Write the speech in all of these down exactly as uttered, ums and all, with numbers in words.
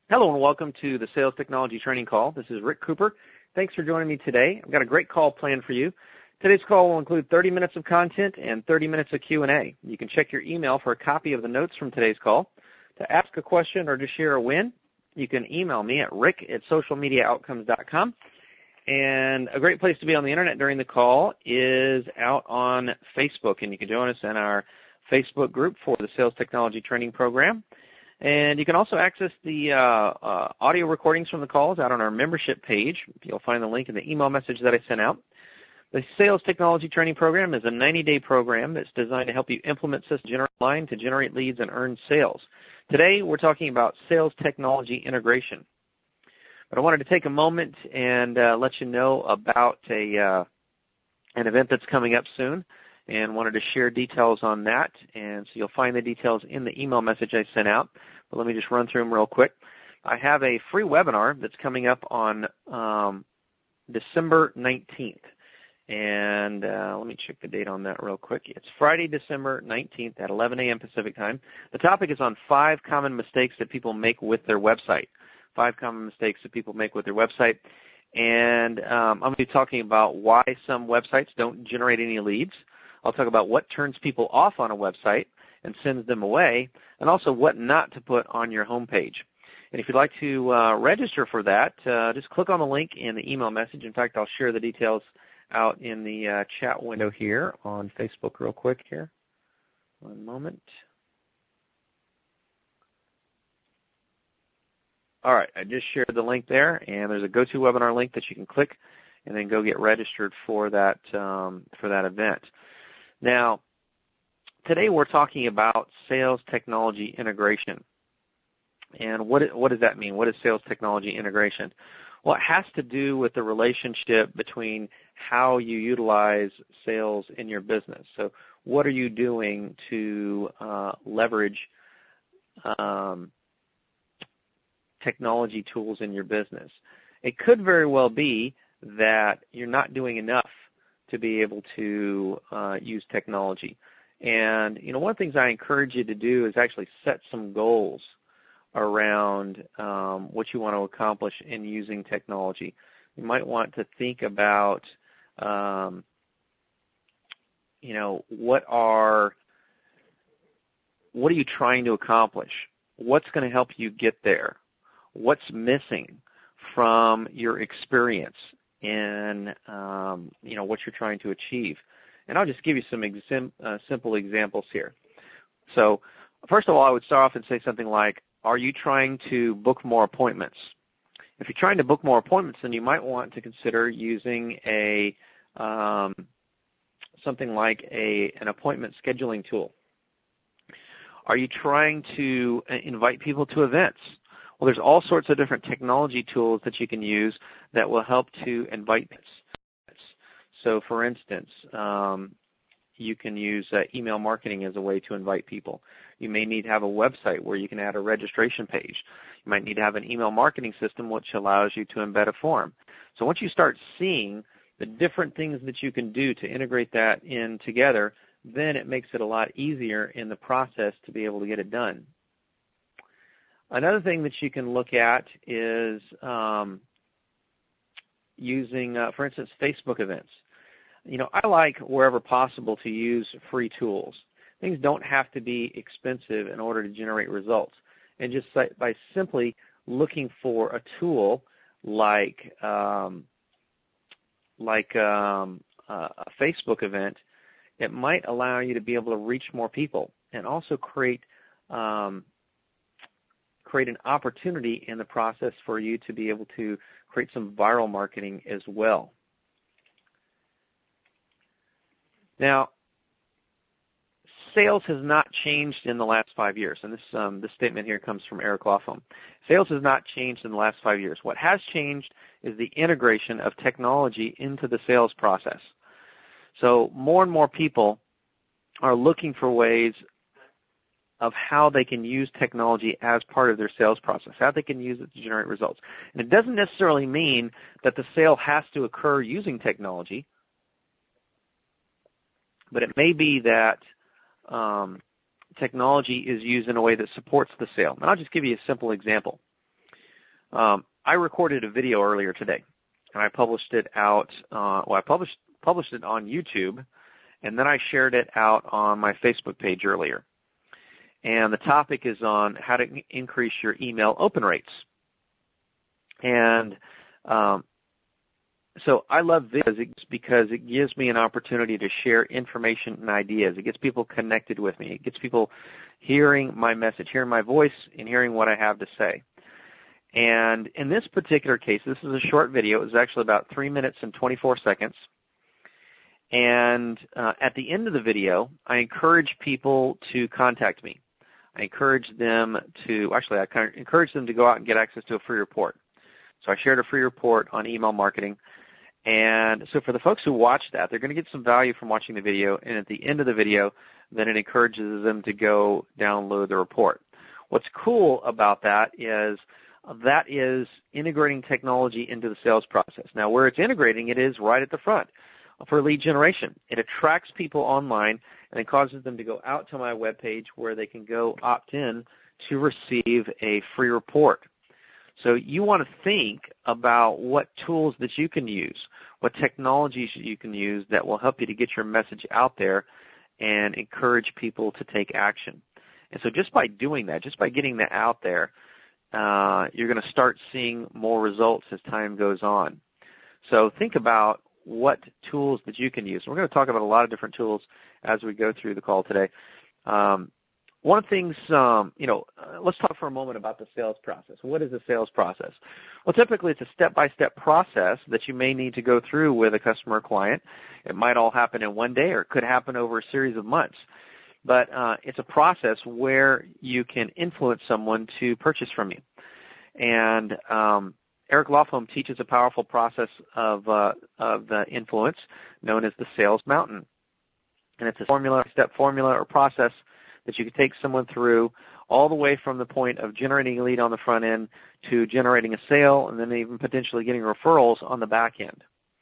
Hello and welcome to the Sales Technology Training Call. This is Rick Cooper. Thanks for joining me today. I've got a great call planned for you. Today's call will include thirty minutes of content and thirty minutes of Q and A. You can check your email for a copy of the notes from today's call. To ask a question or to share a win, you can email me at rick at social media outcomes dot com. And a great place to be on the Internet during the call is out on Facebook, and you can join us in our Facebook group for the Sales Technology Training Program. And you can also access the uh, uh, audio recordings from the calls out on our membership page. You'll find the link in the email message that I sent out. The Sales Technology Training Program is a ninety-day program that's designed to help you implement systems generate line to generate leads and earn sales. Today, we're talking about sales technology integration. But I wanted to take a moment and uh, let you know about a uh, an event that's coming up soon, and wanted to share details on that. And so you'll find the details in the email message I sent out. But let me just run through them real quick. I have a free webinar that's coming up on um, December nineteenth. And uh, let me check the date on that real quick. It's Friday, December nineteenth at eleven a.m. Pacific time. The topic is on five common mistakes that people make with their website. Five common mistakes that people make with their website. And um, I'm going to be talking about why some websites don't generate any leads. I'll talk about what turns people off on a website and sends them away, and also what not to put on your homepage. And if you'd like to uh, register for that, uh, just click on the link in the email message. In fact, I'll share the details out in the uh, chat window here on Facebook real quick here. One moment. All right, I just shared the link there, and there's a GoToWebinar link that you can click and then go get registered for that um, for that event. Now, today we're talking about sales technology integration. And what what does that mean? What is sales technology integration? Well, it has to do with the relationship between how you utilize sales in your business. So what are you doing to uh, leverage um, technology tools in your business? It could very well be that you're not doing enough to be able to uh, use technology. And, you know, one of the things I encourage you to do is actually set some goals around um, what you want to accomplish in using technology. You might want to think about, um, you know, what are what are you trying to accomplish? What's going to help you get there? What's missing from your experience in, um, you know, what you're trying to achieve? And I'll just give you some exim- uh, simple examples here. So, first of all, I would start off and say something like, are you trying to book more appointments? If you're trying to book more appointments, then you might want to consider using a um, something like a an appointment scheduling tool. Are you trying to invite people to events? Well, there's all sorts of different technology tools that you can use that will help to invite people. So, for instance, um, you can use uh, email marketing as a way to invite people. You may need to have a website where you can add a registration page. You might need to have an email marketing system which allows you to embed a form. So once you start seeing the different things that you can do to integrate that in together, then it makes it a lot easier in the process to be able to get it done. Another thing that you can look at is um, using, uh, for instance, Facebook events. You know, I like, wherever possible, to use free tools. Things don't have to be expensive in order to generate results. And just by simply looking for a tool like um, like um, uh, a Facebook event, it might allow you to be able to reach more people and also create um, create an opportunity in the process for you to be able to create some viral marketing as well. Now, sales has not changed in the last five years, and this um, this statement here comes from Eric Lofholm. Sales has not changed in the last five years. What has changed is the integration of technology into the sales process. So more and more people are looking for ways of how they can use technology as part of their sales process, how they can use it to generate results. And it doesn't necessarily mean that the sale has to occur using technology, but it may be that um, technology is used in a way that supports the sale. And I'll just give you a simple example. Um, I recorded a video earlier today, and I published it out. Uh, well, I published published it on YouTube, and then I shared it out on my Facebook page earlier. And the topic is on how to increase your email open rates. And um, so I love videos because it gives me an opportunity to share information and ideas. It gets people connected with me. It gets people hearing my message, hearing my voice, and hearing what I have to say. And in this particular case, this is a short video. It was actually about three minutes and twenty-four seconds. And uh, at the end of the video, I encourage people to contact me. I encourage them to, actually, I kind of encourage them to go out and get access to a free report. So I shared a free report on email marketing. And so for the folks who watch that, they're going to get some value from watching the video. And at the end of the video, then it encourages them to go download the report. What's cool about that is that is integrating technology into the sales process. Now, where it's integrating it is right at the front for lead generation. It attracts people online, and it causes them to go out to my webpage where they can go opt in to receive a free report. So you want to think about what tools that you can use, what technologies you can use that will help you to get your message out there and encourage people to take action. And so just by doing that, just by getting that out there, uh, you're going to start seeing more results as time goes on. So think about what tools that you can use. We're going to talk about a lot of different tools as we go through the call today. Um, one of the things, um, you know, uh, let's talk for a moment about the sales process. What is the sales process? Well, typically it's a step-by-step process that you may need to go through with a customer or client. It might all happen in one day or it could happen over a series of months. But uh, it's a process where you can influence someone to purchase from you. And um, Eric Lofholm teaches a powerful process of, uh, of uh, influence known as the sales mountain. And it's a formula, step formula or process that you can take someone through all the way from the point of generating a lead on the front end to generating a sale and then even potentially getting referrals on the back end.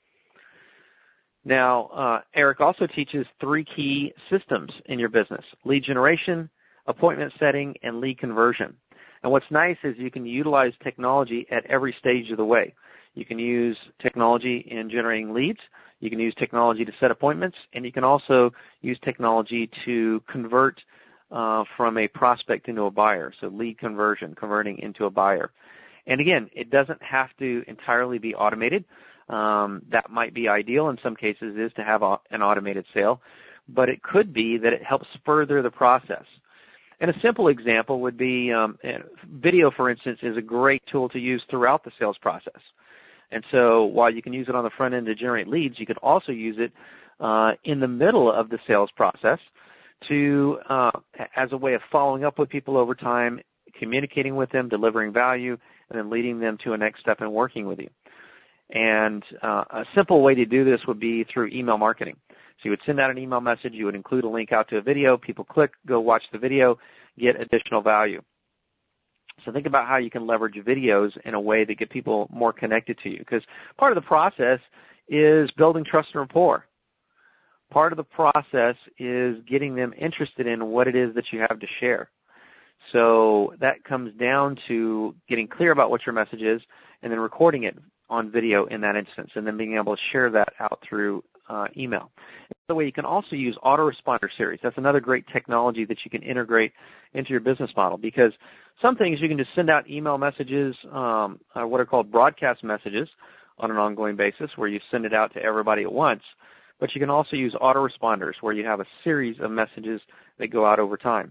Now, uh, Eric also teaches three key systems in your business: lead generation, appointment setting, and lead conversion. And what's nice is you can utilize technology at every stage of the way. You can use technology in generating leads. You can use technology to set appointments. And you can also use technology to convert uh, from a prospect into a buyer, so lead conversion, converting into a buyer. And again, it doesn't have to entirely be automated. Um, that might be ideal in some cases is to have a, an automated sale, but it could be that it helps further the process. And a simple example would be um, video, for instance, is a great tool to use throughout the sales process. And so while you can use it on the front end to generate leads, you can also use it uh, in the middle of the sales process to uh, as a way of following up with people over time, communicating with them, delivering value, and then leading them to a next step in working with you. And uh, a simple way to do this would be through email marketing. So you would send out an email message. You would include a link out to a video. People click, go watch the video, get additional value. So think about how you can leverage videos in a way that get people more connected to you, because part of the process is building trust and rapport. Part of the process is getting them interested in what it is that you have to share. So that comes down to getting clear about what your message is and then recording it on video in that instance and then being able to share that out through uh, email. By the way, you can also use autoresponder series. That's another great technology that you can integrate into your business model, because some things you can just send out email messages, um, uh, what are called broadcast messages on an ongoing basis where you send it out to everybody at once. But you can also use autoresponders where you have a series of messages that go out over time.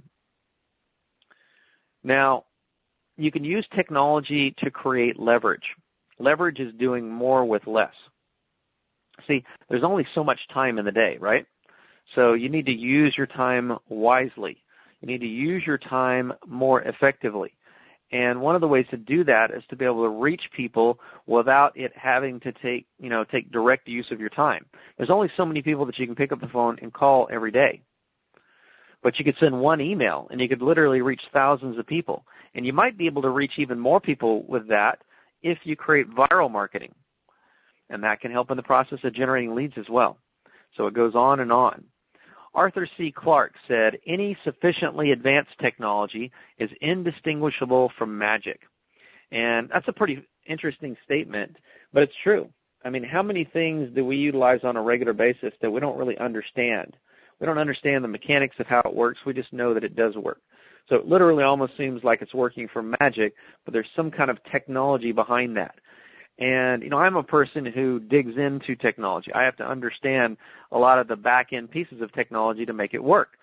Now, you can use technology to create leverage. Leverage is doing more with less. See, there's only so much time in the day, right? So you need to use your time wisely. You need to use your time more effectively. And one of the ways to do that is to be able to reach people without it having to take, you know, take direct use of your time. There's only so many people that you can pick up the phone and call every day. But you could send one email, and you could literally reach thousands of people. And you might be able to reach even more people with that if you create viral marketing. And that can help in the process of generating leads as well. So it goes on and on. Arthur C. Clarke said, any sufficiently advanced technology is indistinguishable from magic. And that's a pretty interesting statement, but it's true. I mean, how many things do we utilize on a regular basis that we don't really understand? We don't understand the mechanics of how it works. We just know that it does work. So it literally almost seems like it's working for magic, but there's some kind of technology behind that. And, you know, I'm a person who digs into technology. I have to understand a lot of the back-end pieces of technology to make it work.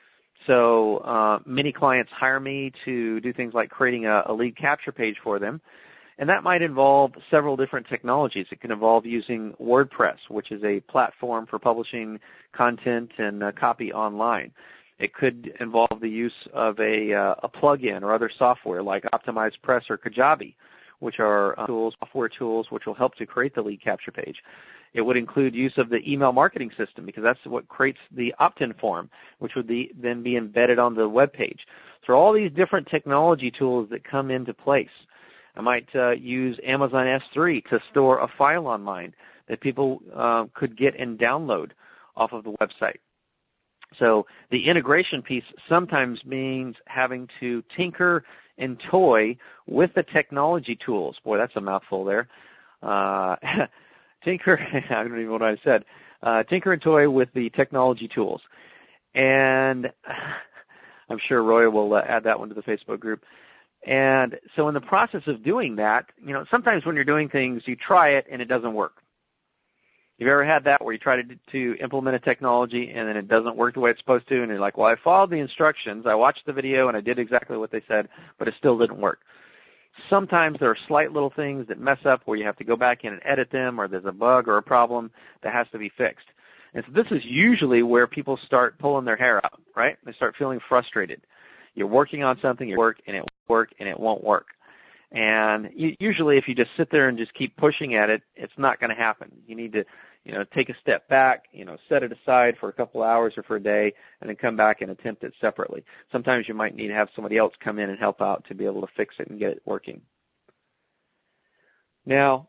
So uh, many clients hire me to do things like creating a, a lead capture page for them. And that might involve several different technologies. It can involve using WordPress, which is a platform for publishing content and uh, copy online. It could involve the use of a, uh, a plugin or other software like OptimizePress or Kajabi, which are uh, tools, software tools which will help to create the lead capture page. It would include use of the email marketing system because that's what creates the opt-in form, which would be, then be embedded on the web page. So all these different technology tools that come into place. I might uh, use Amazon S three to store a file online that people uh, could get and download off of the website. So the integration piece sometimes means having to tinker and toy with the technology tools. Boy, that's a mouthful there. Uh, tinker, I don't even know what I said. Uh, tinker and toy with the technology tools. And I'm sure Roy will uh, add that one to the Facebook group. And so in the process of doing that, you know, sometimes when you're doing things, you try it and it doesn't work. You've ever had that where you try to, to implement a technology and then it doesn't work the way it's supposed to, and you're like, well, I followed the instructions, I watched the video, and I did exactly what they said, but it still didn't work. Sometimes there are slight little things that mess up where you have to go back in and edit them, or there's a bug or a problem that has to be fixed. And so this is usually where people start pulling their hair out, right? They start feeling frustrated. You're working on something, you work, and it won't work, and it won't work. And you, usually if you just sit there and just keep pushing at it, it's not going to happen. You need to, you know, take a step back, you know, set it aside for a couple hours or for a day, and then come back and attempt it separately. Sometimes you might need to have somebody else come in and help out to be able to fix it and get it working. Now,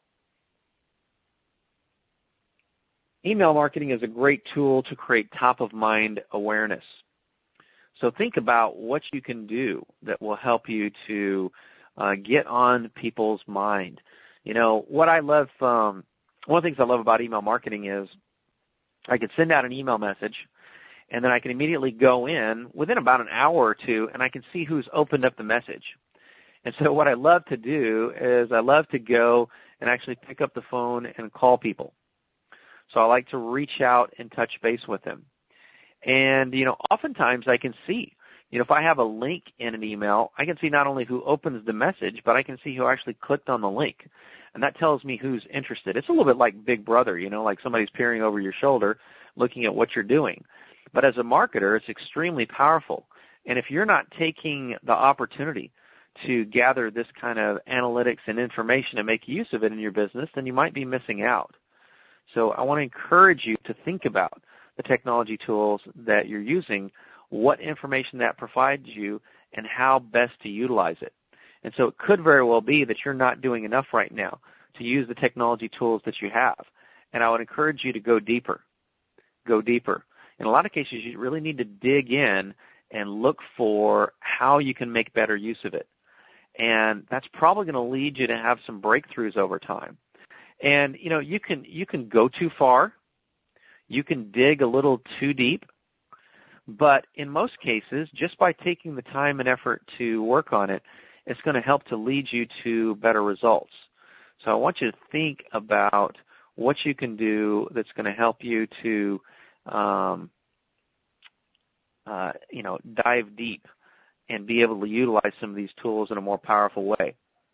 email marketing is a great tool to create top-of-mind awareness. So think about what you can do that will help you to uh, get on people's mind. You know, what I love, um, one of the things I love about email marketing is I can send out an email message, and then I can immediately go in within about an hour or two, and I can see who's opened up the message. And so what I love to do is I love to go and actually pick up the phone and call people. So I like to reach out and touch base with them. And, you know, oftentimes I can see, you know, if I have a link in an email, I can see not only who opens the message, but I can see who actually clicked on the link. And that tells me who's interested. It's a little bit like Big Brother, you know, like somebody's peering over your shoulder looking at what you're doing. But as a marketer, it's extremely powerful. And if you're not taking the opportunity to gather this kind of analytics and information and make use of it in your business, then you might be missing out. So I want to encourage you to think about the technology tools that you're using, what information that provides you, and how best to utilize it. And so it could very well be that you're not doing enough right now to use the technology tools that you have. And I would encourage you to go deeper. Go deeper. In a lot of cases, you really need to dig in and look for how you can make better use of it. And that's probably going to lead you to have some breakthroughs over time. And, you know, you can you can go too far. You can dig a little too deep, but in most cases, just by taking the time and effort to work on it, it's going to help to lead you to better results. So I want you to think about what you can do that's going to help you to, um, uh, you know, dive deep and be able to utilize some of these tools in a more powerful way.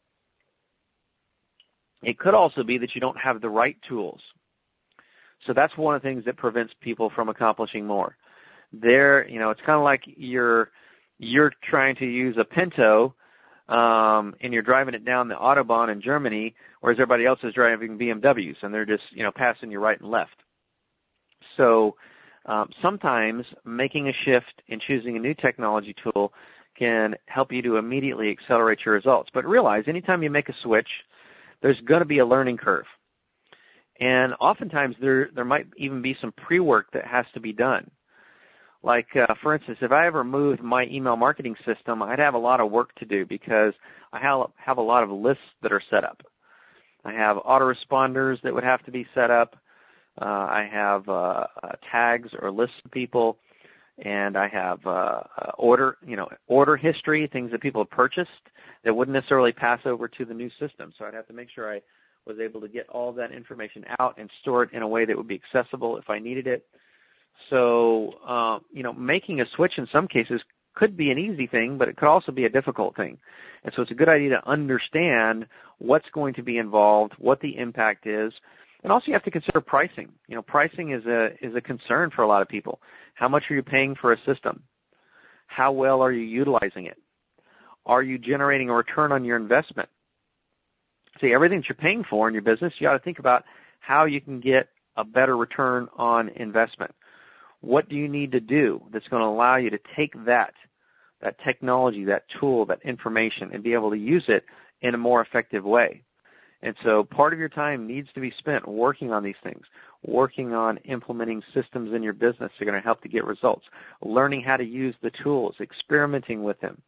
It could also be that you don't have the right tools. So that's one of the things that prevents people from accomplishing more. There, you know, it's kind of like you're you're trying to use a Pinto, um, and you're driving it down the Autobahn in Germany, whereas everybody else is driving B M Ws, and they're just, you know, passing you right and left. So um, sometimes making a shift and choosing a new technology tool can help you to immediately accelerate your results. But realize anytime you make a switch, there's going to be a learning curve. And oftentimes there there might even be some pre-work that has to be done. Like, uh, for instance, if I ever moved my email marketing system, I'd have a lot of work to do because I have, have a lot of lists that are set up. I have autoresponders that would have to be set up. Uh, I have uh, uh, tags or lists of people, and I have uh, uh, order, you know, order history, things that people have purchased that wouldn't necessarily pass over to the new system. So I'd have to make sure I was able to get all that information out and store it in a way that would be accessible if I needed it. So, uh, you know, making a switch in some cases could be an easy thing, but it could also be a difficult thing. And so it's a good idea to understand what's going to be involved, what the impact is, and also you have to consider pricing. You know, pricing is a is a concern for a lot of people. How much are you paying for a system? How well are you utilizing it? Are you generating a return on your investment? See, everything that you're paying for in your business, you ought to think about how you can get a better return on investment. What do you need to do that's going to allow you to take that, that technology, that tool, that information, and be able to use it in a more effective way? And so part of your time needs to be spent working on these things, working on implementing systems in your business that are going to help to get results, learning how to use the tools, experimenting with them.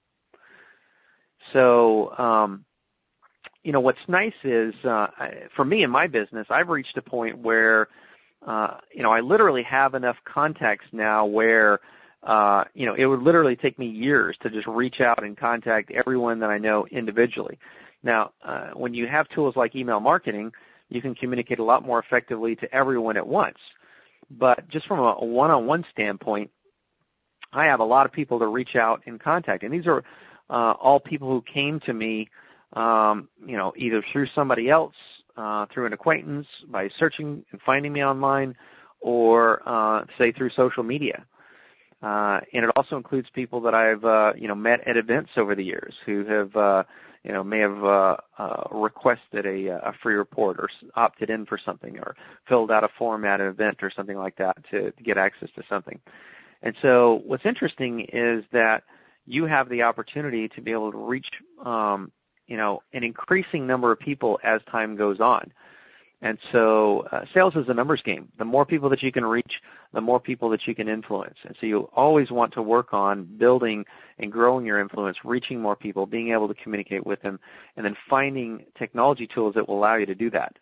So, um, you know, what's nice is, uh, for me in my business, I've reached a point where, uh, you know, I literally have enough contacts now where, uh, you know, it would literally take me years to just reach out and contact everyone that I know individually. Now, uh, when you have tools like email marketing, you can communicate a lot more effectively to everyone at once. But just from a one-on-one standpoint, I have a lot of people to reach out and contact. And these are uh, all people who came to me, um, you know, either through somebody else, uh, through an acquaintance, by searching and finding me online, or, uh, say, through social media. Uh, and it also includes people that I've, uh, you know, met at events over the years who have, uh, you know, may have uh, uh, requested a, a free report or opted in for something or filled out a form at an event or something like that to, to get access to something. And so what's interesting is that you have the opportunity to be able to reach, um, you know, an increasing number of people as time goes on. And so uh, sales is a numbers game. The more people that you can reach, the more people that you can influence. And so you always want to work on building and growing your influence, reaching more people, being able to communicate with them, and then finding technology tools that will allow you to do that.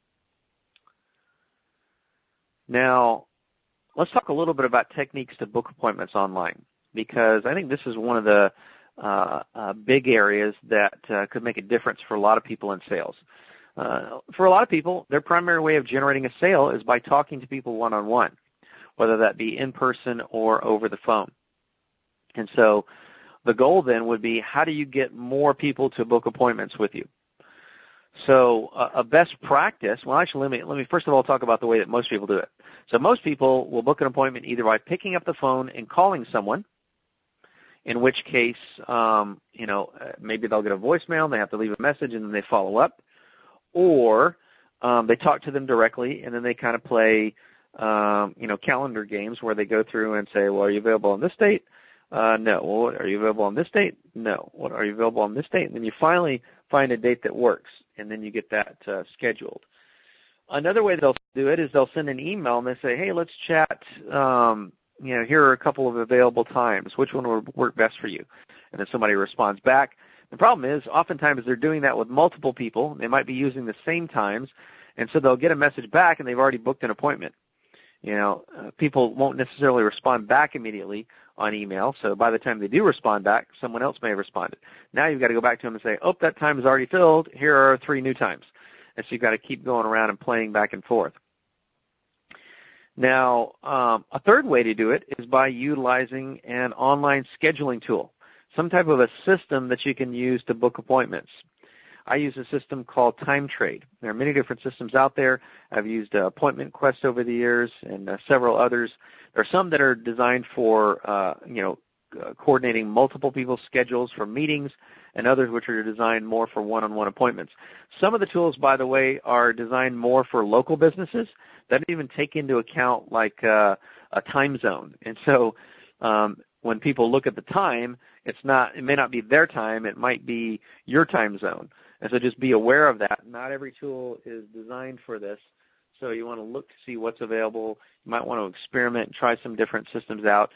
Now, let's talk a little bit about techniques to book appointments online, because I think this is one of the uh, uh, big areas that uh, could make a difference for a lot of people in sales. Uh, for a lot of people, their primary way of generating a sale is by talking to people one-on-one, whether that be in person or over the phone. And so the goal then would be, how do you get more people to book appointments with you? So uh, a best practice, well, actually, let me, let me first of all talk about the way that most people do it. So most people will book an appointment either by picking up the phone and calling someone, in which case, um, you know, maybe they'll get a voicemail, and they have to leave a message, and then they follow up. Or um, they talk to them directly, and then they kind of play, um, you know, calendar games where they go through and say, well, are you available on this date? Uh, no. Well, are you available on this date? No. What, are you available on this date? And then you finally find a date that works, and then you get that uh, scheduled. Another way they'll do it is they'll send an email, and they say, hey, let's chat. Um, you know, here are a couple of available times. Which one would work best for you? And then somebody responds back. The problem is, oftentimes they're doing that with multiple people. They might be using the same times, and so they'll get a message back, and they've already booked an appointment. You know, uh, people won't necessarily respond back immediately on email, so by the time they do respond back, someone else may have responded. Now you've got to go back to them and say, oh, that time is already filled. Here are three new times. And so you've got to keep going around and playing back and forth. Now, um, a third way to do it is by utilizing an online scheduling tool, some type of a system that you can use to book appointments. I use a system called TimeTrade. There are many different systems out there. I've used uh, Appointment Quest over the years and uh, several others. There are some that are designed for, uh, you know, uh, coordinating multiple people's schedules for meetings, and others which are designed more for one-on-one appointments. Some of the tools, by the way, are designed more for local businesses that don't even take into account like uh, a time zone. And so um, when people look at the time, it's not, it may not be their time, it might be your time zone. And so just be aware of that. Not every tool is designed for this. So you want to look to see what's available. You might want to experiment and try some different systems out.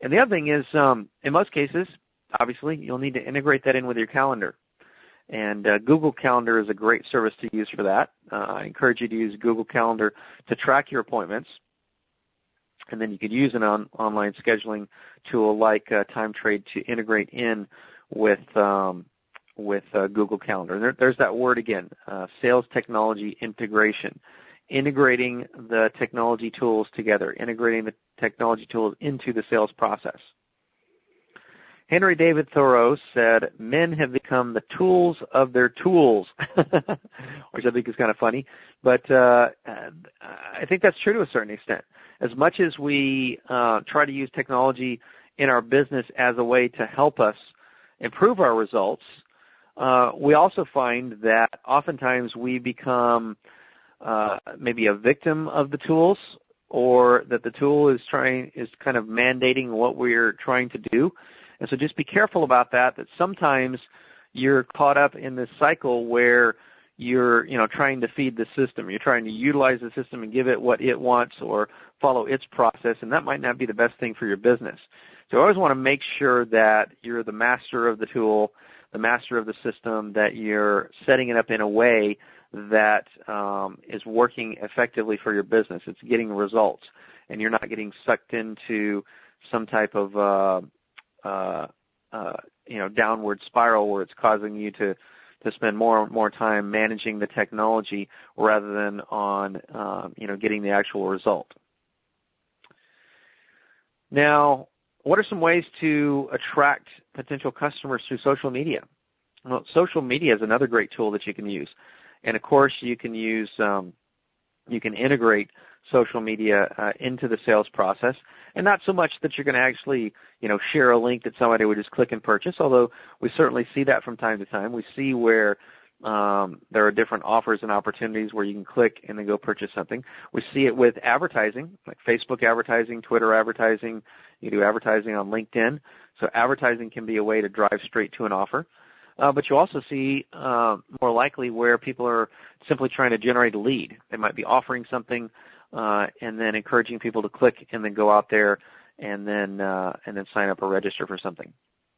And the other thing is, um, in most cases, obviously, you'll need to integrate that in with your calendar. And uh, Google Calendar is a great service to use for that. Uh, I encourage you to use Google Calendar to track your appointments. And then you could use an on, online scheduling tool like uh, TimeTrade to integrate in with um, with uh, Google Calendar. And there, there's that word again, uh, sales technology integration, integrating the technology tools together, integrating the technology tools into the sales process. Henry David Thoreau said, men have become the tools of their tools, which I think is kind of funny. But uh, I think that's true to a certain extent. As much as we uh, try to use technology in our business as a way to help us improve our results, uh, we also find that oftentimes we become uh, maybe a victim of the tools, or that the tool is trying is kind of mandating what we're trying to do. And so just be careful about that, that sometimes you're caught up in this cycle where you're, you know, trying to feed the system. You're trying to utilize the system and give it what it wants or follow its process, and that might not be the best thing for your business. So I always want to make sure that you're the master of the tool, the master of the system, that you're setting it up in a way that um, is working effectively for your business. It's getting results, and you're not getting sucked into some type of uh, Uh, uh, you know, downward spiral where it's causing you to, to spend more and more time managing the technology rather than on, um, you know, getting the actual result. Now, what are some ways to attract potential customers through social media? Well, social media is another great tool that you can use. And, of course, you can use, um, you can integrate social media uh, into the sales process, and not so much that you're going to actually, you know, share a link that somebody would just click and purchase, although we certainly see that from time to time. We see where um, there are different offers and opportunities where you can click and then go purchase something. We see it with advertising, like Facebook advertising, Twitter advertising. You do advertising on LinkedIn. So advertising can be a way to drive straight to an offer. Uh, but you also see uh, more likely where people are simply trying to generate a lead. They might be offering something uh, and then encouraging people to click and then go out there and then uh, and then sign up or register for something.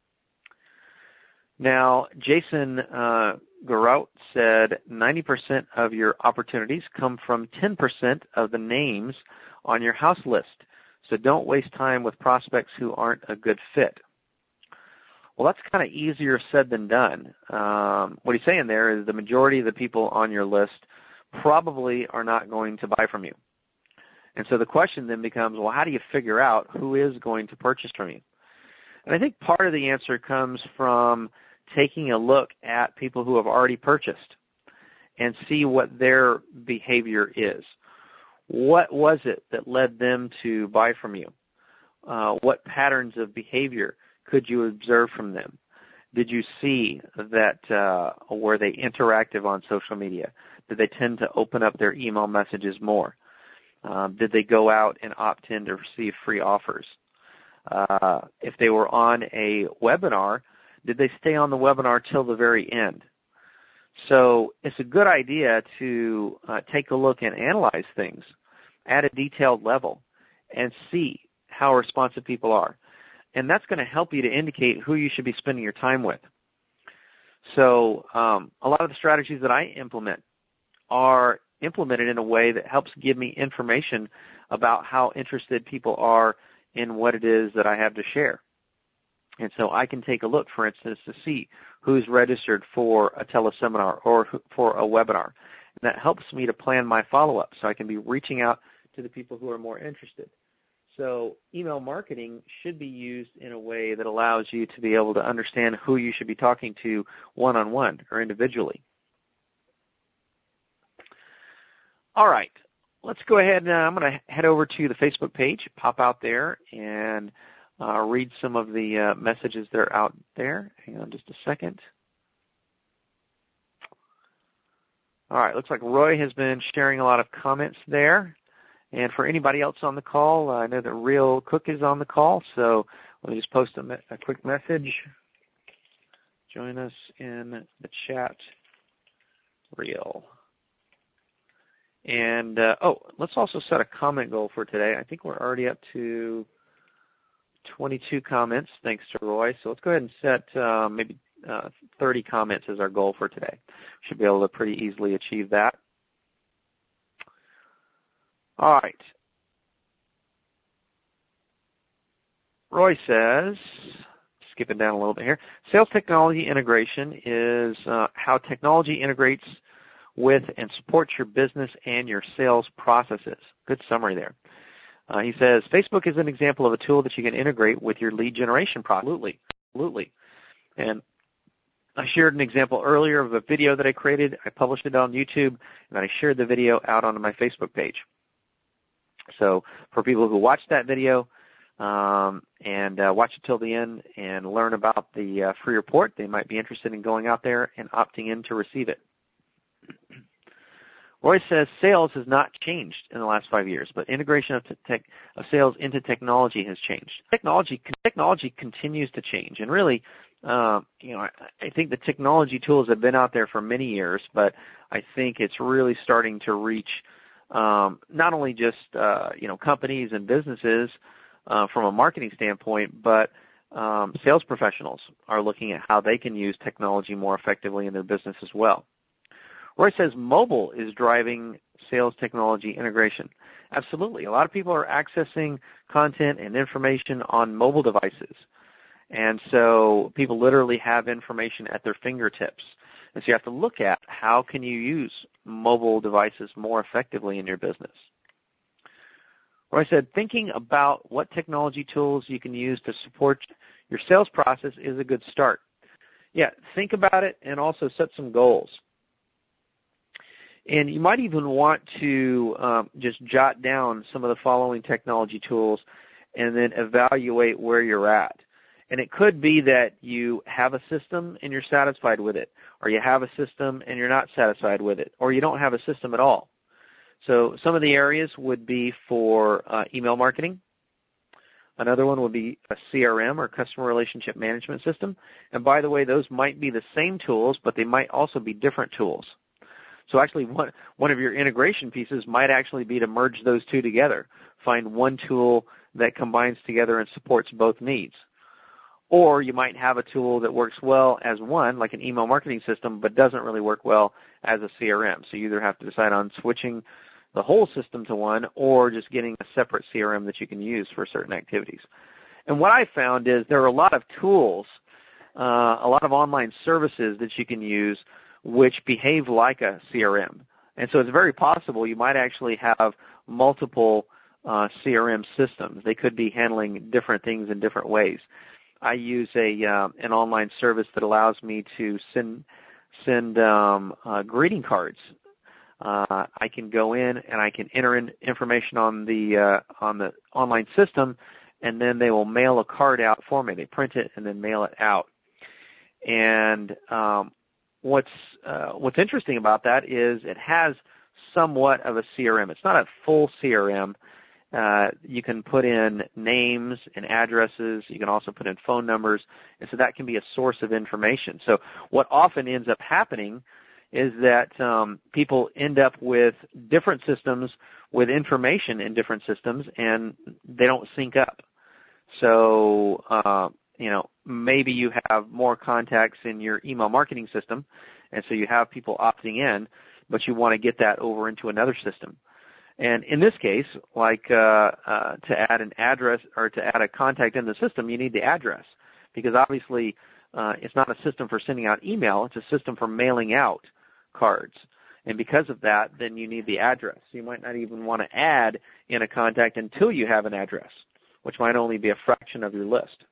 Now, Jason uh, Garout said ninety percent of your opportunities come from ten percent of the names on your house list. So don't waste time with prospects who aren't a good fit. Well, that's kind of easier said than done. Um, what he's saying there is the majority of the people on your list probably are not going to buy from you. And so the question then becomes, well, how do you figure out who is going to purchase from you? And I think part of the answer comes from taking a look at people who have already purchased and see what their behavior is. What was it that led them to buy from you? Uh, what patterns of behavior could you observe from them? Did you see that uh, were they interactive on social media? Did they tend to open up their email messages more? Um, did they go out and opt in to receive free offers? Uh, if they were on a webinar, did they stay on the webinar till the very end? So it's a good idea to uh, take a look and analyze things at a detailed level and see how responsive people are. And that's going to help you to indicate who you should be spending your time with. So um, a lot of the strategies that I implement are implemented in a way that helps give me information about how interested people are in what it is that I have to share. And so I can take a look, for instance, to see who's registered for a teleseminar or for a webinar. And that helps me to plan my follow-up so I can be reaching out to the people who are more interested. So email marketing should be used in a way that allows you to be able to understand who you should be talking to one-on-one or individually. All right, let's go ahead and uh, I'm going to head over to the Facebook page, pop out there, and uh, read some of the uh, messages that are out there. Hang on just a second. All right, looks like Roy has been sharing a lot of comments there. And for anybody else on the call, I know that Real Cook is on the call, so let me just post a, me- a quick message. Join us in the chat, Real. And, uh, oh, let's also set a comment goal for today. I think we're already up to twenty-two comments, thanks to Roy. So let's go ahead and set uh, maybe uh, thirty comments as our goal for today. Should be able to pretty easily achieve that. All right. Roy says, skipping down a little bit here, sales technology integration is uh, how technology integrates with and supports your business and your sales processes. Good summary there. Uh, he says, Facebook is an example of a tool that you can integrate with your lead generation process. Absolutely. Absolutely. And I shared an example earlier of a video that I created. I published it on YouTube, and I shared the video out onto my Facebook page. So for people who watched that video um, and uh, watch it till the end and learn about the uh, free report, they might be interested in going out there and opting in to receive it. Roy says sales has not changed in the last five years, but integration of, tech, of sales into technology has changed. Technology technology continues to change, and really, uh, you know, I, I think the technology tools have been out there for many years, but I think it's really starting to reach um, not only just uh, you know companies and businesses uh, from a marketing standpoint, but um, sales professionals are looking at how they can use technology more effectively in their business as well. Roy says mobile is driving sales technology integration. Absolutely. A lot of people are accessing content and information on mobile devices. And so people literally have information at their fingertips. And so you have to look at how can you use mobile devices more effectively in your business. Roy said thinking about what technology tools you can use to support your sales process is a good start. Yeah, think about it and also set some goals. And you might even want to um, just jot down some of the following technology tools and then evaluate where you're at. And it could be that you have a system and you're satisfied with it, or you have a system and you're not satisfied with it, or you don't have a system at all. So some of the areas would be for uh, email marketing. Another one would be a C R M or customer relationship management system. And by the way, those might be the same tools, but they might also be different tools. So actually one, one of your integration pieces might actually be to merge those two together. Find one tool that combines together and supports both needs. Or you might have a tool that works well as one, like an email marketing system, but doesn't really work well as a C R M. So you either have to decide on switching the whole system to one or just getting a separate C R M that you can use for certain activities. And what I found is there are a lot of tools, uh, a lot of online services that you can use which behave like a C R M. And so it's very possible you might actually have multiple uh, C R M systems. They could be handling different things in different ways. I use a uh, an online service that allows me to send send um, uh, greeting cards. Uh, I can go in and I can enter in information on the uh, on the online system, and then they will mail a card out for me. They print it and then mail it out. And um, What's uh, what's interesting about that is it has somewhat of a C R M. It's not a full C R M. Uh, you can put in names and addresses. You can also put in phone numbers, and so that can be a source of information. So what often ends up happening is that um, people end up with different systems with information in different systems, and they don't sync up. So uh, you know, maybe you have more contacts in your email marketing system, and so you have people opting in, but you want to get that over into another system. And in this case, like uh, uh, to add an address or to add a contact in the system, you need the address because obviously uh, it's not a system for sending out email. It's a system for mailing out cards. And because of that, then you need the address. So you might not even want to add in a contact until you have an address, which might only be a fraction of your list.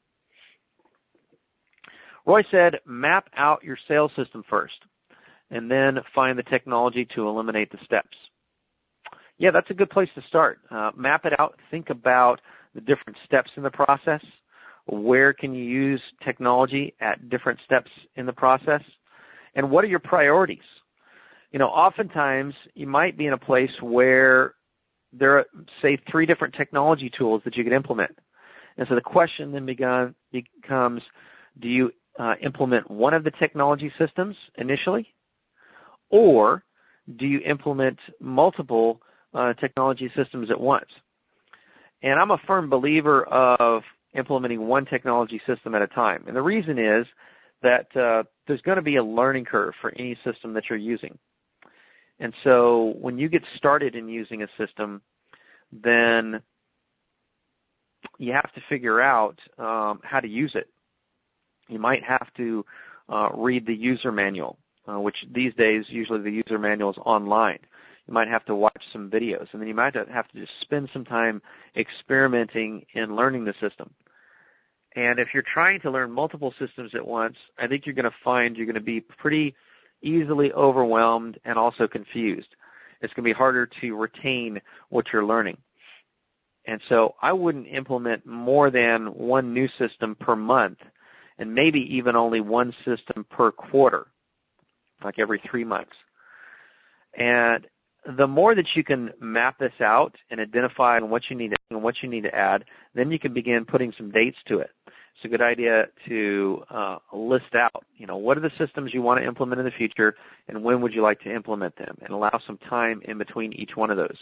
Roy said, map out your sales system first, and then find the technology to eliminate the steps. Yeah, that's a good place to start. Uh, map it out. Think about the different steps in the process. Where can you use technology at different steps in the process? And what are your priorities? You know, oftentimes you might be in a place where there are, say, three different technology tools that you could implement. And so the question then begun, becomes, do you Uh, implement one of the technology systems initially, or do you implement multiple uh, technology systems at once? And I'm a firm believer of implementing one technology system at a time. And the reason is that uh, there's going to be a learning curve for any system that you're using. And so when you get started in using a system, then you have to figure out um, how to use it. You might have to uh, read the user manual, uh, which these days usually the user manual is online. You might have to watch some videos, and then you might have to just spend some time experimenting in learning the system. And if you're trying to learn multiple systems at once, I think you're going to find you're going to be pretty easily overwhelmed and also confused. It's going to be harder to retain what you're learning. And so I wouldn't implement more than one new system per month, and maybe even only one system per quarter, like every three months. And the more that you can map this out and identify what you need to, and what you need to add, then you can begin putting some dates to it. It's a good idea to uh, list out, you know, what are the systems you want to implement in the future, and when would you like to implement them, and allow some time in between each one of those.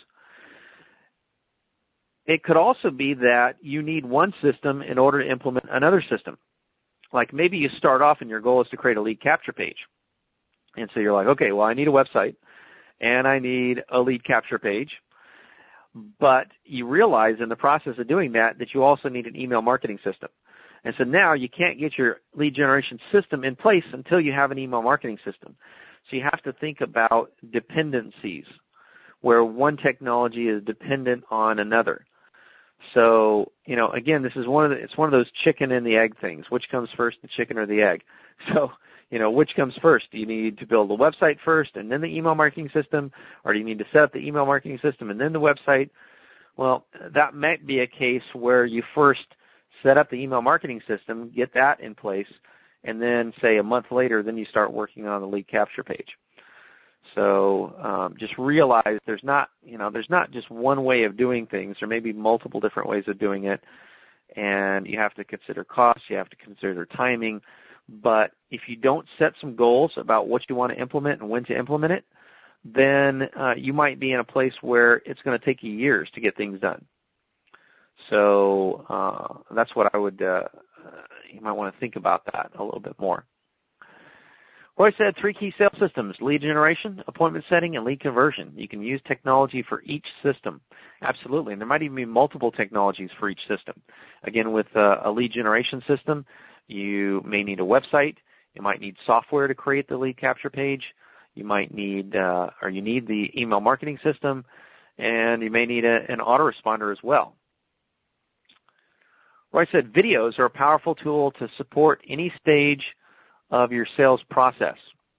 It could also be that you need one system in order to implement another system. Like maybe you start off and your goal is to create a lead capture page. And so you're like, okay, well, I need a website and I need a lead capture page. But you realize in the process of doing that that you also need an email marketing system. And so now you can't get your lead generation system in place until you have an email marketing system. So you have to think about dependencies, where one technology is dependent on another. So, you know, again, this is one of the, it's one of those chicken and the egg things. Which comes first, the chicken or the egg? So, you know, which comes first? Do you need to build the website first and then the email marketing system? Or do you need to set up the email marketing system and then the website? Well, that might be a case where you first set up the email marketing system, get that in place, and then, say, a month later, then you start working on the lead capture page. So um, just realize there's not, you know, there's not just one way of doing things. There may be multiple different ways of doing it, and you have to consider costs. You have to consider timing. But if you don't set some goals about what you want to implement and when to implement it, then uh, you might be in a place where it's going to take you years to get things done. So uh, that's what I would, uh, you might want to think about that a little bit more. Roy said three key sales systems: lead generation, appointment setting, and lead conversion. You can use technology for each system. Absolutely. And there might even be multiple technologies for each system. Again, with uh, a lead generation system, you may need a website. You might need software to create the lead capture page. You might need, uh, or you need the email marketing system, and you may need a, an autoresponder as well. Roy said videos are a powerful tool to support any stage of your sales process.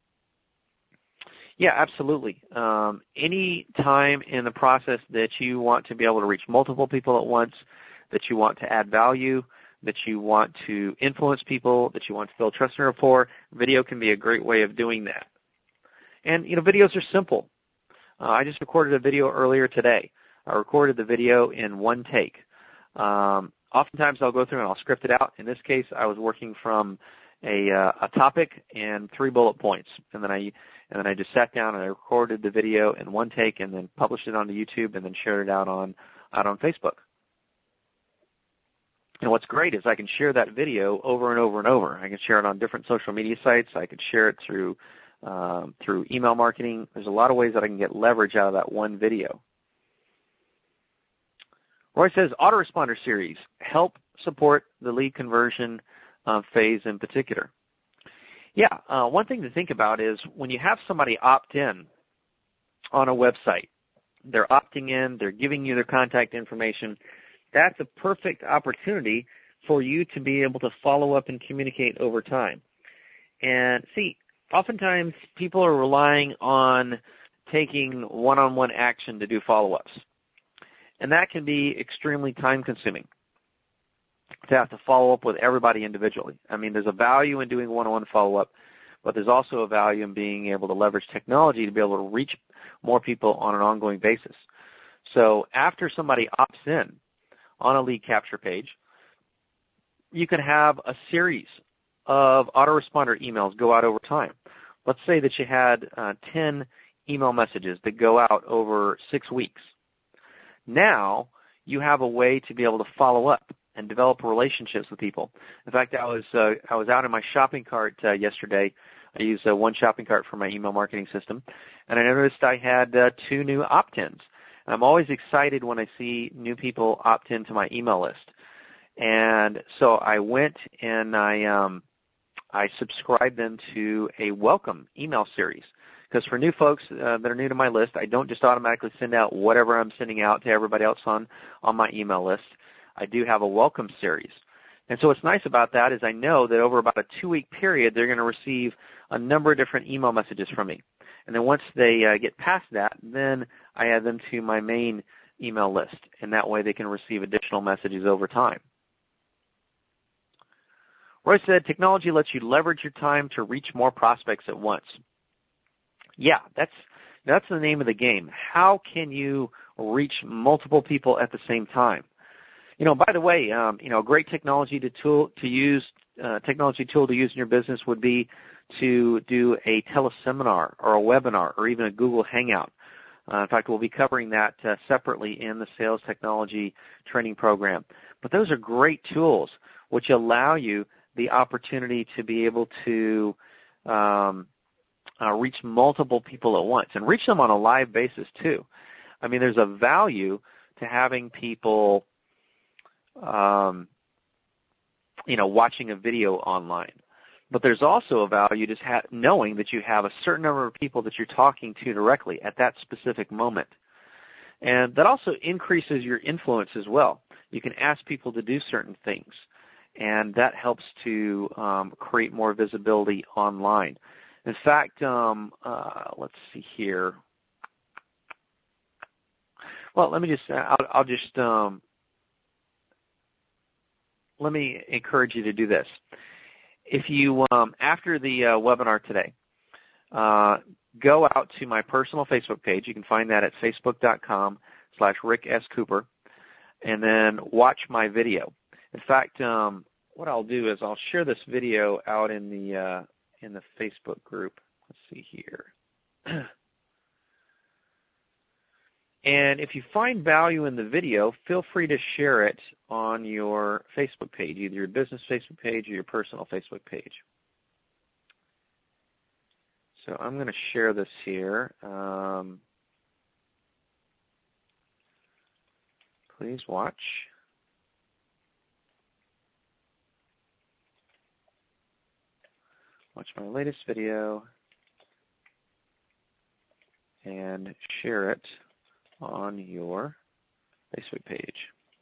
Yeah, absolutely. Um, any time in the process that you want to be able to reach multiple people at once, that you want to add value, that you want to influence people, that you want to build trust and rapport, video can be a great way of doing that. And, you know, videos are simple. Uh, I just recorded a video earlier today. I recorded the video in one take. Um, oftentimes I'll go through and I'll script it out. In this case, I was working from a, uh, a topic and three bullet points, and then I and then I just sat down and I recorded the video in one take, and then published it onto YouTube, and then shared it out on out on Facebook. And what's great is I can share that video over and over and over. I can share it on different social media sites. I could share it through um, through email marketing. There's a lot of ways that I can get leverage out of that one video. Roy says autoresponder series help support the lead conversion Uh, phase in particular. Yeah, uh, one thing to think about is when you have somebody opt in on a website, they're opting in, they're giving you their contact information, that's a perfect opportunity for you to be able to follow up and communicate over time. And see, oftentimes people are relying on taking one-on-one action to do follow-ups, and that can be extremely time-consuming, to have to follow up with everybody individually. I mean, there's a value in doing one-on-one follow-up, but there's also a value in being able to leverage technology to be able to reach more people on an ongoing basis. So after somebody opts in on a lead capture page, you can have a series of autoresponder emails go out over time. Let's say that you had uh, ten email messages that go out over six weeks. Now you have a way to be able to follow up. and develop relationships with people. In fact, I was uh, I was out in my shopping cart uh, yesterday. I use uh, one shopping cart for my email marketing system, and I noticed I had uh, two new opt-ins. And I'm always excited when I see new people opt into my email list. And so I went and I um, I subscribed them to a welcome email series. Because for new folks uh, that are new to my list, I don't just automatically send out whatever I'm sending out to everybody else on, on my email list. I do have a welcome series. And so what's nice about that is I know that over about a two-week period, they're going to receive a number of different email messages from me. And then once they uh, get past that, then I add them to my main email list. And that way they can receive additional messages over time. Roy said, technology lets you leverage your time to reach more prospects at once. Yeah, that's that's the name of the game. How can you reach multiple people at the same time? You know, by the way, um, you know, a great technology to tool to use, uh, technology tool to use in your business would be to do a teleseminar or a webinar or even a Google Hangout. Uh, in fact, we'll be covering that uh, separately in the sales technology training program. But those are great tools which allow you the opportunity to be able to um, uh, reach multiple people at once and reach them on a live basis too. I mean, there's a value to having people, um, you know, watching a video online. But there's also a value just ha- knowing that you have a certain number of people that you're talking to directly at that specific moment. And that also increases your influence as well. You can ask people to do certain things, and that helps to um, create more visibility online. In fact, um, uh, let's see here. Well, let me just, I'll, I'll just, um, let me encourage you to do this. If you, um, after the uh, webinar today, uh, go out to my personal Facebook page. You can find that at facebook.com slash Rick S. Cooper, and then watch my video. In fact, um, what I'll do is I'll share this video out in the uh, in the Facebook group. Let's see here. And if you find value in the video, feel free to share it on your Facebook page, either your business Facebook page or your personal Facebook page. So I'm going to share this here. Um, please watch. Watch my latest video and share it on your Facebook page.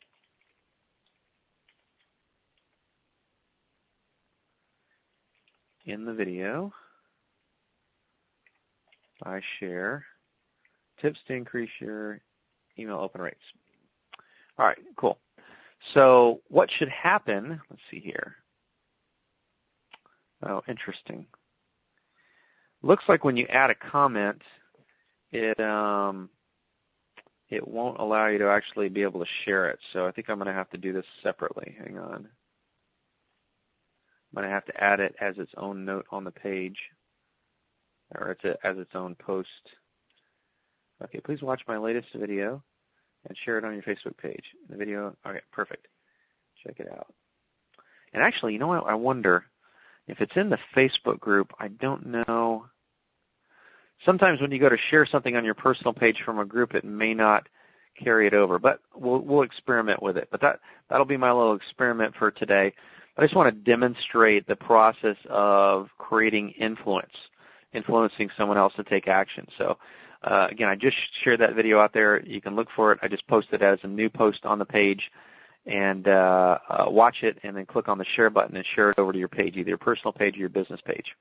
In the video, I share tips to increase your email open rates. All right, cool. So what should happen, let's see here. Oh, interesting. Looks like when you add a comment, it um, it won't allow you to actually be able to share it. So I think I'm going to have to do this separately. Hang on. I'm going to have to add it as its own note on the page, or it's a, as its own post. Okay, please watch my latest video and share it on your Facebook page. The video, okay, perfect. Check it out. And actually, you know what? I wonder if it's in the Facebook group. I don't know. Sometimes when you go to share something on your personal page from a group, it may not carry it over, but we'll, we'll experiment with it. But that, that'll be my little experiment for today. I just want to demonstrate the process of creating influence, influencing someone else to take action. So, uh, again, I just shared that video out there. You can look for it. I just posted it as a new post on the page, and uh, uh, watch it, and then click on the share button and share it over to your page, either your personal page or your business page.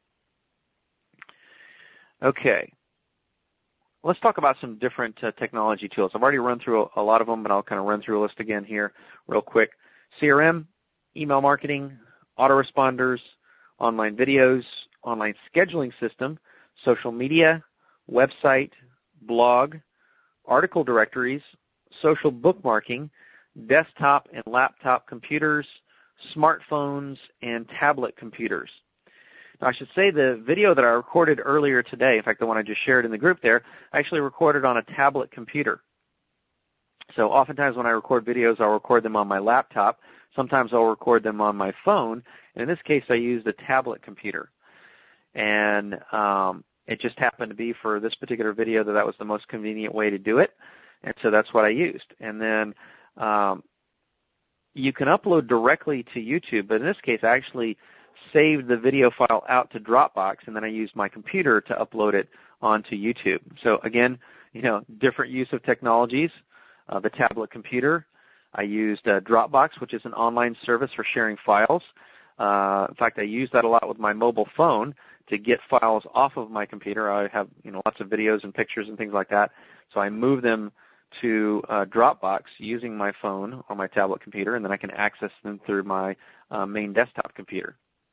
Okay. Let's talk about some different uh, technology tools. I've already run through a, a lot of them, but I'll kind of run through a list again here real quick. C R M, email marketing, autoresponders, online videos, online scheduling system, social media, website, blog, article directories, social bookmarking, desktop and laptop computers, smartphones, and tablet computers. Now, I should say the video that I recorded earlier today, in fact, the one I just shared in the group there, I actually recorded on a tablet computer. So oftentimes when I record videos, I'll record them on my laptop Sometimes I'll record them on my phone. And in this case, I used a tablet computer. And um, it just happened to be for this particular video that that was the most convenient way to do it. And so that's what I used. And then um, you can upload directly to YouTube, but in this case, I actually saved the video file out to Dropbox, and then I used my computer to upload it onto YouTube. So again, you know, different use of technologies. Uh, the tablet computer. I used uh, Dropbox, which is an online service for sharing files. Uh, in fact, I use that a lot with my mobile phone to get files off of my computer. I have, you know, lots of videos and pictures and things like that. So I move them to uh, Dropbox using my phone or my tablet computer, and then I can access them through my uh, main desktop computer.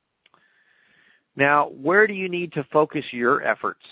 Now, where do you need to focus your efforts?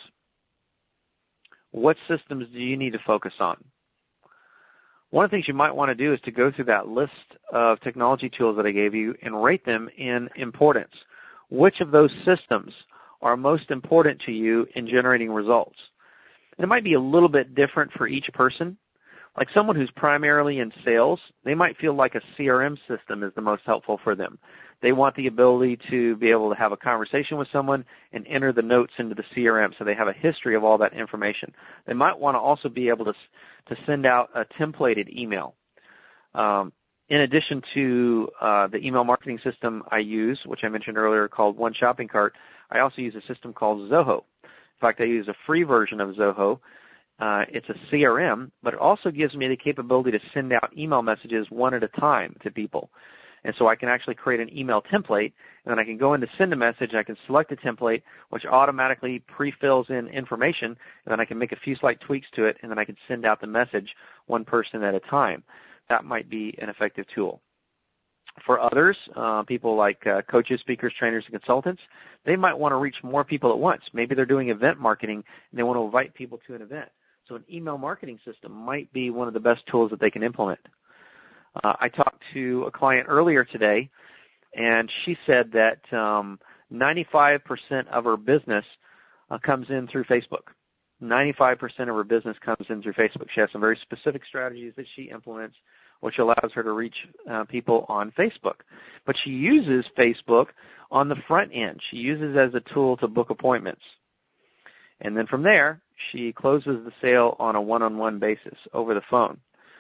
What systems do you need to focus on? One of the things you might want to do is to go through that list of technology tools that I gave you and rate them in importance. Which of those systems are most important to you in generating results? And it might be a little bit different for each person. Like someone who's primarily in sales, they might feel like a C R M system is the most helpful for them. They want the ability to be able to have a conversation with someone and enter the notes into the C R M so they have a history of all that information. They might want to also be able to, to send out a templated email. Um, in addition to uh, the email marketing system I use, which I mentioned earlier called One Shopping Cart, I also use a system called Zoho. In fact, I use a free version of Zoho. Uh, it's a C R M, but it also gives me the capability to send out email messages one at a time to people. And so I can actually create an email template, and then I can go in to send a message, and I can select a template, which automatically pre-fills in information, and then I can make a few slight tweaks to it, and then I can send out the message one person at a time. That might be an effective tool. For others, uh, people like uh, coaches, speakers, trainers, and consultants, they might want to reach more people at once. Maybe they're doing event marketing, and they want to invite people to an event. So an email marketing system might be one of the best tools that they can implement. Uh, I talked to a client earlier today, and she said that um, ninety-five percent of her business uh, comes in through Facebook. ninety-five percent of her business comes in through Facebook. She has some very specific strategies that she implements, which allows her to reach uh, people on Facebook. But she uses Facebook on the front end. She uses it as a tool to book appointments. And then from there, she closes the sale on a one-on-one basis over the phone.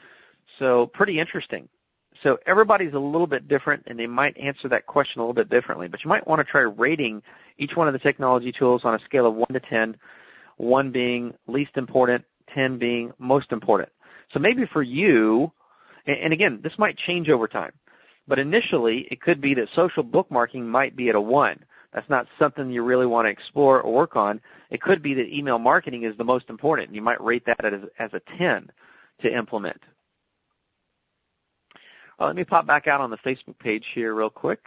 So pretty interesting. So everybody's a little bit different, and they might answer that question a little bit differently. But you might want to try rating each one of the technology tools on a scale of one to ten, one being least important, ten being most important. So maybe for you, and again, this might change over time, but initially it could be that social bookmarking might be at a one. That's not something you really want to explore or work on. It could be that email marketing is the most important. You might rate that as, as a ten to implement. Uh, let me pop back out on the Facebook page here real quick.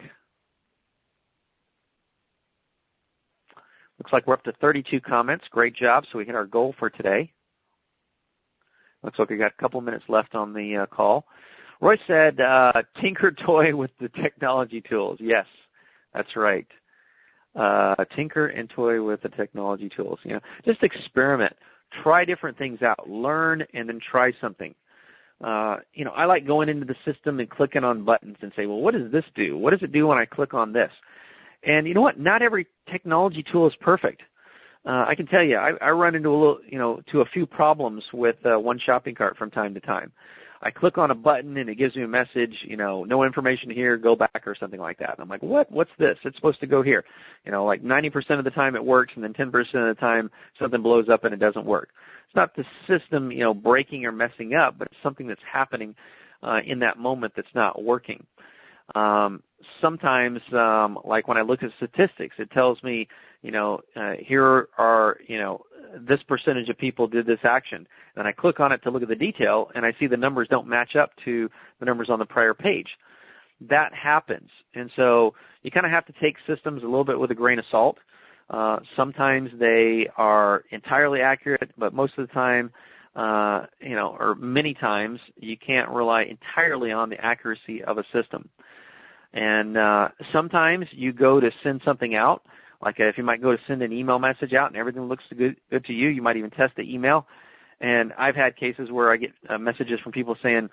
Looks like we're up to thirty-two comments. Great job. So we hit our goal for today. Looks like we got a couple minutes left on the uh, call. Roy said, uh, tinker toy with the technology tools. Yes, that's right. Uh, tinker and toy with the technology tools. You know, just experiment. Try different things out. Learn and then try something. Uh, you know, I like going into the system and clicking on buttons and say, well, what does this do? What does it do when I click on this? And you know what? Not every technology tool is perfect. Uh, I can tell you, I, I run into a little, you know, to a few problems with uh, One Shopping Cart from time to time. I click on a button and it gives me a message, you know, no information here, go back or something like that. And I'm like, what? What's this? It's supposed to go here. You know, like ninety percent of the time it works, and then ten percent of the time something blows up and it doesn't work. It's not the system, you know, breaking or messing up, but it's something that's happening uh, in that moment that's not working. Um, sometimes, um, like when I look at statistics, it tells me, you know, uh, here are, you know, this percentage of people did this action. And I click on it to look at the detail, and I see the numbers don't match up to the numbers on the prior page. That happens. And so you kind of have to take systems a little bit with a grain of salt. Uh, sometimes they are entirely accurate, but most of the time, uh, you know, or many times, you can't rely entirely on the accuracy of a system. And uh, sometimes you go to send something out, like if you might go to send an email message out and everything looks good, good to you, you might even test the email. And I've had cases where I get uh, messages from people saying,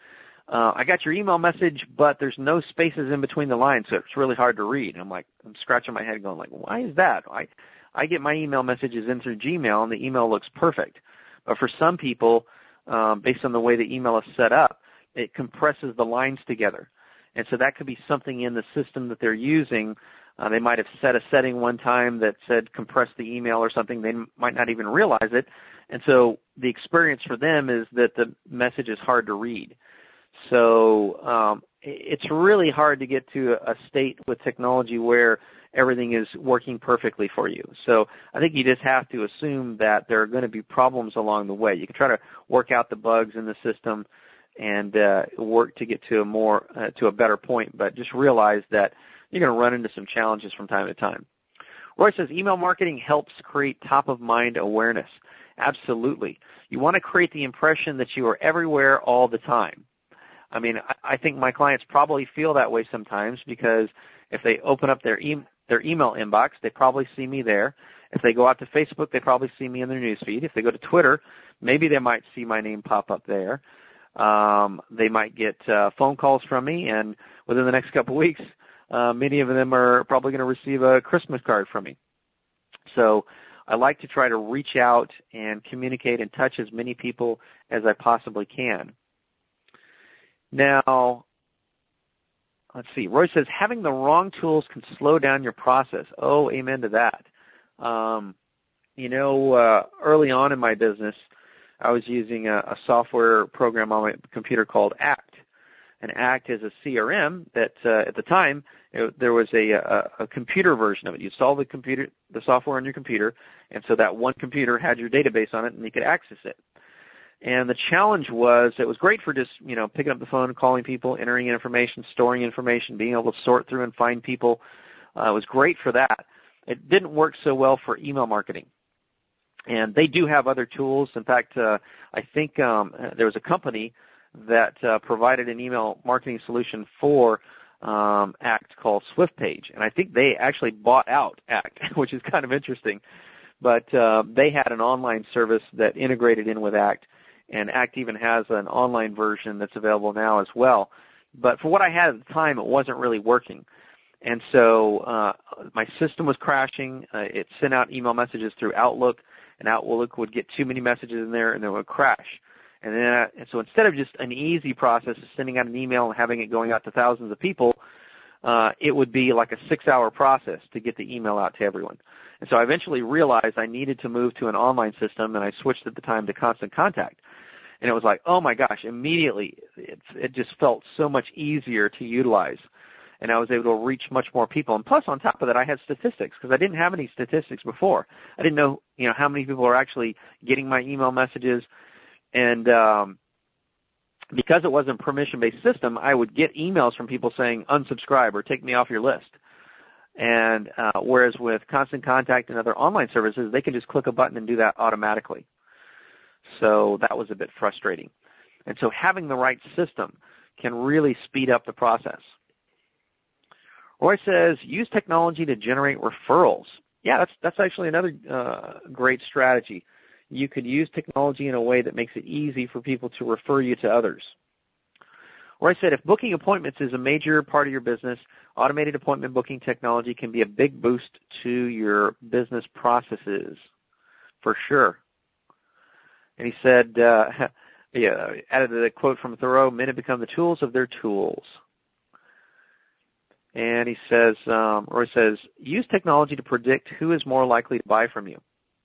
uh, I got your email message, but there's no spaces in between the lines, so it's really hard to read. And I'm like, I'm scratching my head going like, why is that? I, I get my email messages in through Gmail, and the email looks perfect. But for some people, um, based on the way the email is set up, it compresses the lines together. And so that could be something in the system that they're using. Uh, they might have set a setting one time that said compress the email or something. They m- might not even realize it. And so the experience for them is that the message is hard to read. So um, it's really hard to get to a state with technology where everything is working perfectly for you. So I think you just have to assume that there are going to be problems along the way. You can try to work out the bugs in the system and uh, work to get to a more uh, to a better point, but just realize that you're going to run into some challenges from time to time. Roy says, email marketing helps create top-of-mind awareness. Absolutely. You want to create the impression that you are everywhere all the time. I mean, I think my clients probably feel that way sometimes because if they open up their, e- their email inbox, they probably see me there. If they go out to Facebook, they probably see me in their newsfeed. If they go to Twitter, maybe they might see my name pop up there. Um, they might get uh, phone calls from me, and within the next couple of weeks, uh, many of them are probably going to receive a Christmas card from me. So I like to try to reach out and communicate and touch as many people as I possibly can. Now, let's see. Roy says, having the wrong tools can slow down your process. Oh, amen to that. Um, you know, uh, early on in my business, I was using a, a software program on my computer called ACT. And ACT is a C R M that uh, at the time it, there was a, a, a computer version of it. You install the computer, the software on your computer, and so that one computer had your database on it, and you could access it. And the challenge was it was great for just, you know, picking up the phone, calling people, entering information, storing information, being able to sort through and find people. Uh, it was great for that. It didn't work so well for email marketing. And they do have other tools. In fact, uh, I think um, there was a company that uh, provided an email marketing solution for um, ACT called SwiftPage. And I think they actually bought out ACT, which is kind of interesting. But uh, they had an online service that integrated in with ACT. And ACT even has an online version that's available now as well. But for what I had at the time, it wasn't really working. And so uh, my system was crashing. Uh, it sent out email messages through Outlook, and Outlook would get too many messages in there, and it would crash. And then, uh, and so instead of just an easy process of sending out an email and having it going out to thousands of people, uh, it would be like a six-hour process to get the email out to everyone. And so I eventually realized I needed to move to an online system, and I switched at the time to Constant Contact. And it was like, oh my gosh, immediately it, it just felt so much easier to utilize. And I was able to reach much more people. And plus, on top of that, I had statistics because I didn't have any statistics before. I didn't know, you know, how many people are actually getting my email messages. And um, because it wasn't a permission-based system, I would get emails from people saying, unsubscribe or take me off your list. And uh, whereas with Constant Contact and other online services, they can just click a button and do that automatically. So that was a bit frustrating. And so having the right system can really speed up the process. Roy says, use technology to generate referrals. Yeah, that's that's actually another uh, great strategy. You could use technology in a way that makes it easy for people to refer you to others. Roy said, if booking appointments is a major part of your business, automated appointment booking technology can be a big boost to your business processes, for sure. And he said, uh, yeah, added the quote from Thoreau, men have become the tools of their tools. And he says, um, Roy says, use technology to predict who is more likely to buy from you.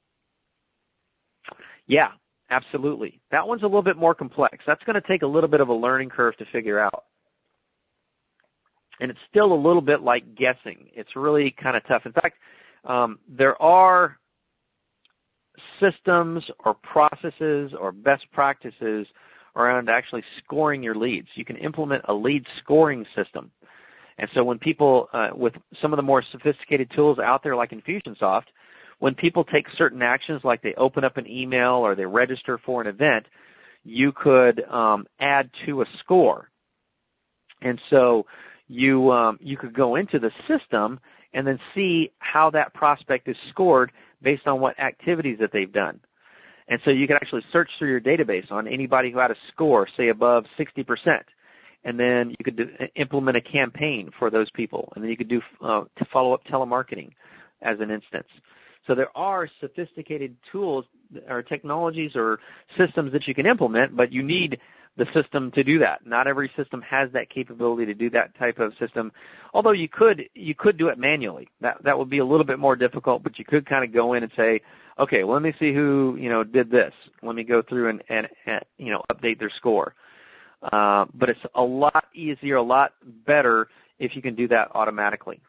Yeah, absolutely. That one's a little bit more complex. That's going to take a little bit of a learning curve to figure out. And it's still a little bit like guessing. It's really kind of tough. In fact, um, there are systems or processes or best practices around actually scoring your leads. You can implement a lead scoring system. And so when people, uh, with some of the more sophisticated tools out there like Infusionsoft, when people take certain actions like they open up an email or they register for an event, you could um, add to a score. And so you um, you could go into the system and then see how that prospect is scored based on what activities that they've done. And so you can actually search through your database on anybody who had a score, say above sixty percent. and then you could do, implement a campaign for those people, and then you could do uh, to follow-up telemarketing as an instance. So there are sophisticated tools or technologies or systems that you can implement, but you need the system to do that. Not every system has that capability to do that type of system, although you could you could do it manually. That that would be a little bit more difficult, but you could kind of go in and say, okay, well, let me see who you know did this. Let me go through and, and, and you know update their score. Uh, but it's a lot easier, a lot better if you can do that automatically.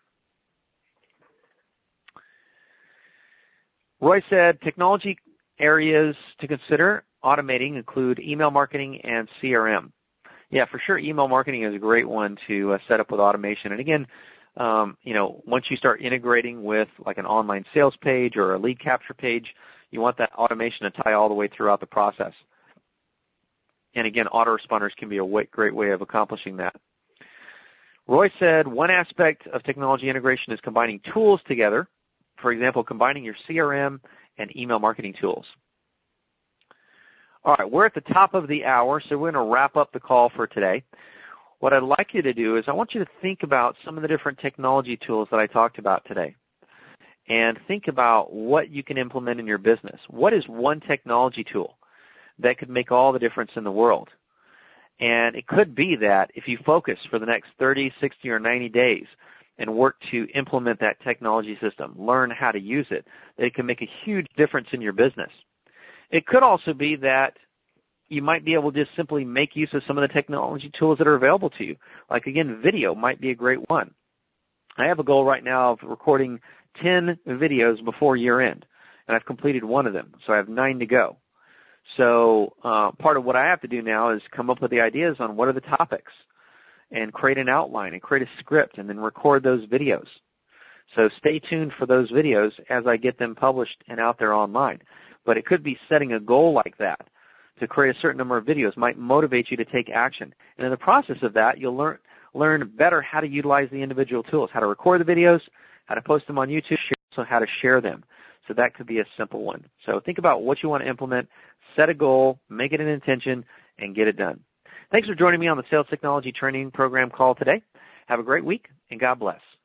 Roy said technology areas to consider automating include email marketing and C R M. Yeah, for sure, email marketing is a great one to uh, set up with automation. And again, um, you know, once you start integrating with like an online sales page or a lead capture page, you want that automation to tie all the way throughout the process. And again, autoresponders can be a way, great way of accomplishing that. Roy said one aspect of technology integration is combining tools together. For example, combining your C R M and email marketing tools. All right, we're at the top of the hour, so we're going to wrap up the call for today. What I'd like you to do is I want you to think about some of the different technology tools that I talked about today and think about what you can implement in your business. What is one technology tool that could make all the difference in the world? And it could be that if you focus for the next thirty, sixty, or ninety days and work to implement that technology system, learn how to use it, that it can make a huge difference in your business. It could also be that you might be able to just simply make use of some of the technology tools that are available to you. Like, again, video might be a great one. I have a goal right now of recording ten videos before year end, and I've completed one of them, so I have nine to go. So uh, part of what I have to do now is come up with the ideas on what are the topics and create an outline and create a script and then record those videos. So stay tuned for those videos as I get them published and out there online. But it could be setting a goal like that to create a certain number of videos might motivate you to take action. And in the process of that, you'll learn learn better how to utilize the individual tools, how to record the videos, how to post them on YouTube, also how to share them. So that could be a simple one. So think about what you want to implement, set a goal, make it an intention, and get it done. Thanks for joining me on the Sales Technology Training Program call today. Have a great week, and God bless.